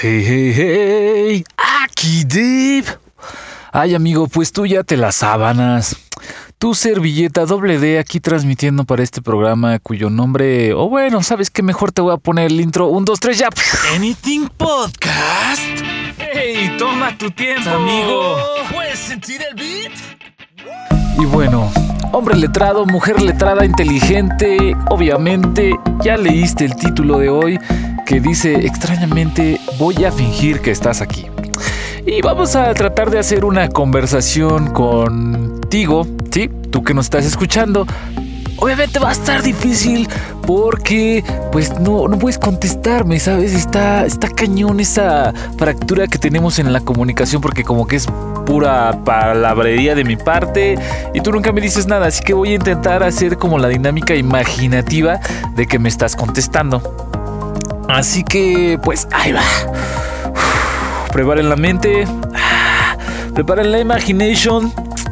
Hey, hey, hey, aquí Dave. Ay, amigo, pues tú ya te las sábanas. Tu servilleta doble D aquí transmitiendo para este programa cuyo nombre... O bueno, ¿sabes qué? Mejor te voy a poner el intro. 1, 2, 3, ya. Anything Podcast. Hey, toma tu tiempo, amigo. ¿Puedes sentir el beat? Y bueno, hombre letrado, mujer letrada, inteligente, obviamente ya leíste el título de hoy que dice extrañamente voy a fingir que estás aquí. Y vamos a tratar de hacer una conversación contigo, ¿sí? Tú que nos estás escuchando. Obviamente va a estar difícil porque pues no puedes contestarme, ¿sabes? Está cañón esa fractura que tenemos en la comunicación porque como que es pura palabrería de mi parte y tú nunca me dices nada, así que voy a intentar hacer como la dinámica imaginativa de que me estás contestando. Así que pues ahí va. Preparen la mente, preparen la imagination.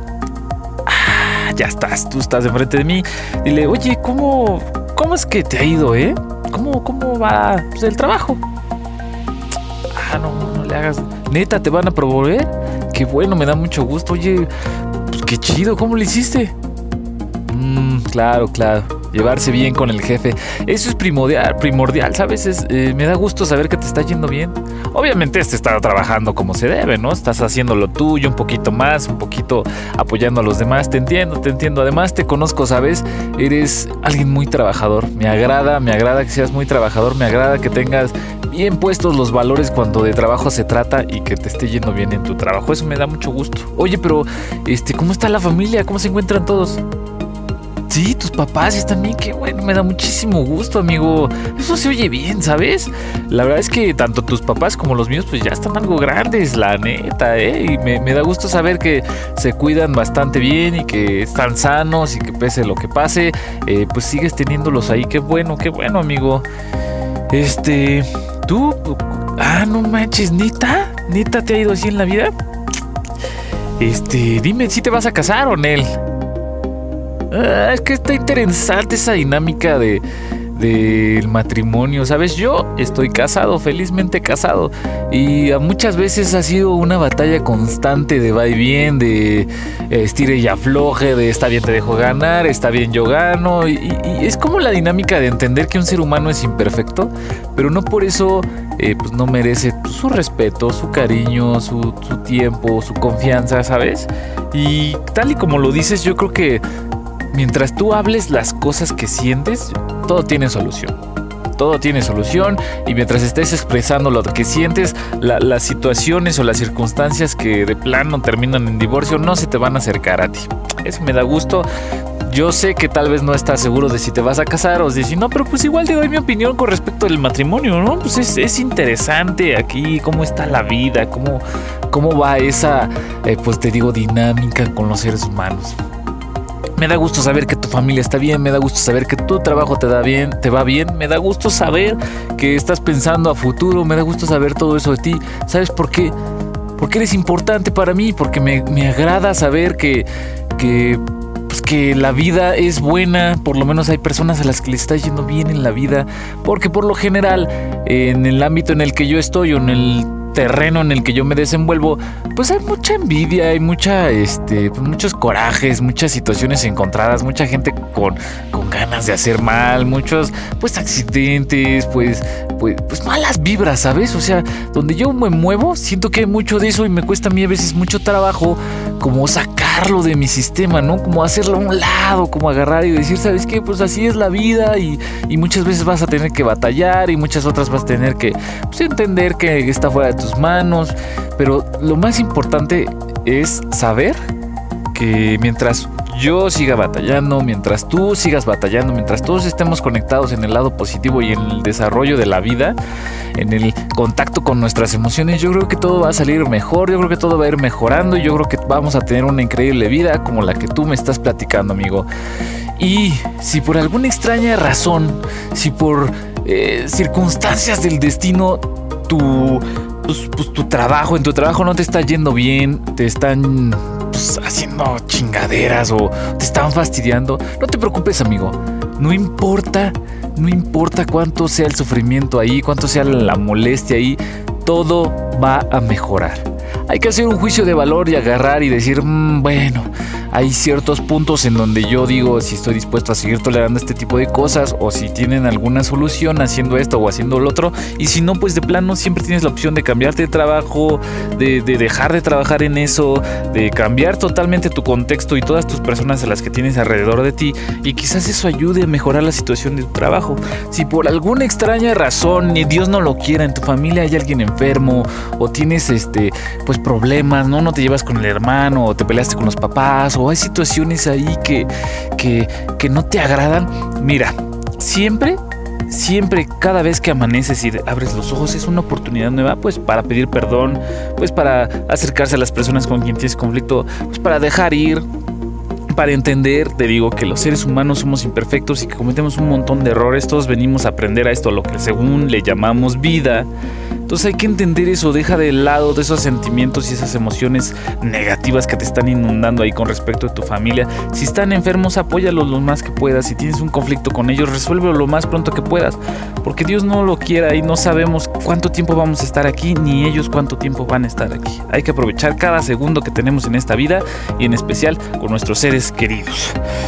Ya estás, tú estás enfrente de mí. Dile, oye, ¿cómo es que te ha ido, eh? ¿Cómo va pues, el trabajo? No le hagas. Neta, ¿te van a promover? Qué bueno, me da mucho gusto. Oye, pues qué chido, ¿cómo lo hiciste? Claro. Llevarse bien con el jefe. Eso es primordial, ¿sabes? Me da gusto saber que te está yendo bien. Obviamente está trabajando como se debe, ¿no? Estás haciendo lo tuyo un poquito más, un poquito apoyando a los demás. Te entiendo. Además te conozco, ¿sabes? Eres alguien muy trabajador. Me agrada que seas muy trabajador. Me agrada que tengas bien puestos los valores cuando de trabajo se trata y que te esté yendo bien en tu trabajo. Eso me da mucho gusto. Oye, pero, ¿cómo está la familia? ¿Cómo se encuentran todos? Sí, tus papás están bien, qué bueno, me da muchísimo gusto, amigo. Eso se oye bien, ¿sabes? La verdad es que tanto tus papás como los míos pues ya están algo grandes, la neta, Y me da gusto saber que se cuidan bastante bien y que están sanos y que pese lo que pase, pues sigues teniéndolos ahí. Qué bueno, amigo. ¿Tú? No manches, ¿neta te ha ido así en la vida? Dime, ¿si te vas a casar o no? Es que está interesante esa dinámica del matrimonio, ¿sabes? Yo estoy casado, felizmente casado, y muchas veces ha sido una batalla constante de va y bien, de estire y afloje, de está bien te dejo ganar, está bien yo gano, y es como la dinámica de entender que un ser humano es imperfecto, pero no por eso pues no merece su respeto, su cariño, su tiempo, su confianza, ¿sabes? Y tal y como lo dices, yo creo que mientras tú hables las cosas que sientes, todo tiene solución. Todo tiene solución y mientras estés expresando lo que sientes, las situaciones o las circunstancias que de plano terminan en divorcio no se te van a acercar a ti. Eso me da gusto. Yo sé que tal vez no estás seguro de si te vas a casar o de si no, pero pues igual te doy mi opinión con respecto al matrimonio, ¿no? Pues es interesante aquí cómo está la vida, cómo va esa, pues te digo, dinámica con los seres humanos. Me da gusto saber que tu familia está bien, me da gusto saber que tu trabajo te va bien, me da gusto saber que estás pensando a futuro, me da gusto saber todo eso de ti. ¿Sabes por qué? Porque eres importante para mí, porque me agrada saber que la vida es buena, por lo menos hay personas a las que les está yendo bien en la vida, porque por lo general en el ámbito en el que yo estoy o en el terreno en el que yo me desenvuelvo, pues hay mucha envidia, hay muchos corajes, muchas situaciones encontradas, mucha gente con ganas de hacer mal, muchos pues accidentes, pues malas vibras, ¿sabes? O sea, donde yo me muevo, siento que hay mucho de eso y me cuesta a mí a veces mucho trabajo como sacarlo de mi sistema, ¿no? Como hacerlo a un lado, como agarrar y decir, ¿sabes qué? Pues así es la vida y muchas veces vas a tener que batallar y muchas otras vas a tener que pues, entender que está fuera de tus manos, pero lo más importante es saber que mientras yo siga batallando, mientras tú sigas batallando, mientras todos estemos conectados en el lado positivo y en el desarrollo de la vida, en el contacto con nuestras emociones, yo creo que todo va a salir mejor, yo creo que todo va a ir mejorando y yo creo que vamos a tener una increíble vida como la que tú me estás platicando, amigo. Y si por alguna extraña razón, si por circunstancias del destino, tu trabajo, en tu trabajo no te está yendo bien, te están haciendo chingaderas o te están fastidiando, no te preocupes, amigo. No importa cuánto sea el sufrimiento ahí, cuánto sea la molestia ahí. todo va a mejorar. Hay que hacer un juicio de valor y agarrar y decir, bueno, hay ciertos puntos en donde yo digo si estoy dispuesto a seguir tolerando este tipo de cosas o si tienen alguna solución haciendo esto o haciendo lo otro. Y si no, pues de plano siempre tienes la opción de cambiarte de trabajo, de dejar de trabajar en eso, de cambiar totalmente tu contexto y todas tus personas a las que tienes alrededor de ti, y quizás eso ayude a mejorar la situación de tu trabajo. Si por alguna extraña razón, ni Dios no lo quiera, en tu familia hay alguien enfermo o tienes pues problemas, no te llevas con el hermano o te peleaste con los papás o hay situaciones ahí que no te agradan, mira, siempre, cada vez que amaneces y abres los ojos es una oportunidad nueva, pues para pedir perdón, pues para acercarse a las personas con quien tienes conflicto, pues para dejar ir, para entender. Te digo que los seres humanos somos imperfectos y que cometemos un montón de errores. Todos venimos a aprender a esto, lo que según le llamamos vida. Entonces hay que entender eso, deja de lado de esos sentimientos y esas emociones negativas que te están inundando ahí con respecto a tu familia. Si están enfermos, apóyalos lo más que puedas. Si tienes un conflicto con ellos, resuélvelo lo más pronto que puedas, porque Dios no lo quiera y no sabemos cuánto tiempo vamos a estar aquí, ni ellos cuánto tiempo van a estar aquí. Hay que aprovechar cada segundo que tenemos en esta vida y en especial con nuestros seres queridos.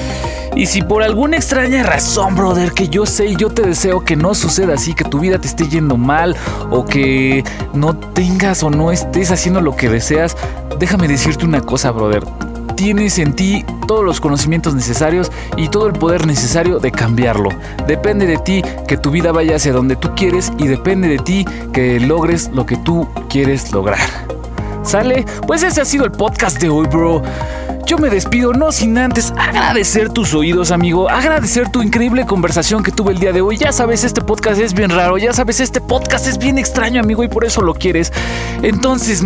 Y si por alguna extraña razón, brother, que yo sé y yo te deseo que no suceda así, que tu vida te esté yendo mal o que no tengas o no estés haciendo lo que deseas, déjame decirte una cosa, brother. Tienes en ti todos los conocimientos necesarios y todo el poder necesario de cambiarlo. Depende de ti que tu vida vaya hacia donde tú quieres y depende de ti que logres lo que tú quieres lograr. ¿Sale? Pues ese ha sido el podcast de hoy, bro. Yo me despido no sin antes agradecer tus oídos, amigo, agradecer tu increíble conversación que tuve el día de hoy. Ya sabes, este podcast es bien raro, ya sabes, este podcast es bien extraño, amigo, y por eso lo quieres. Entonces,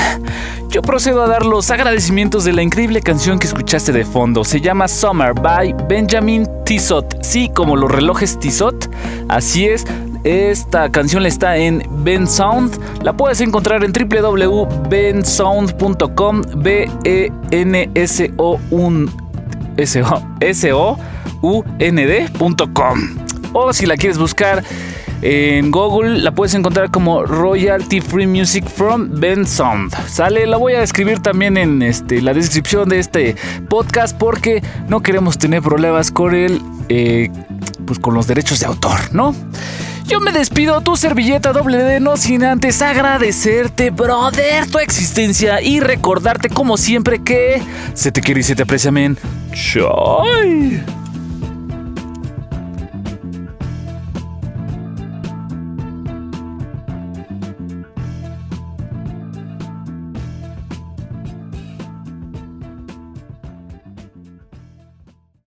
yo procedo a dar los agradecimientos de la increíble canción que escuchaste de fondo. Se llama Summer by Benjamin Tissot. Sí, como los relojes Tissot, así es. Esta canción está en Bensound. La puedes encontrar en www.bensound.com, bensound.com. O si la quieres buscar en Google, la puedes encontrar como Royalty Free Music from Bensound. Sale, la voy a escribir también en la descripción de este podcast porque no queremos tener problemas con pues con los derechos de autor, ¿no? Yo me despido, tu servilleta WD, no sin antes agradecerte, brother, tu existencia y recordarte como siempre que se te quiere y se te aprecia, men. Chai.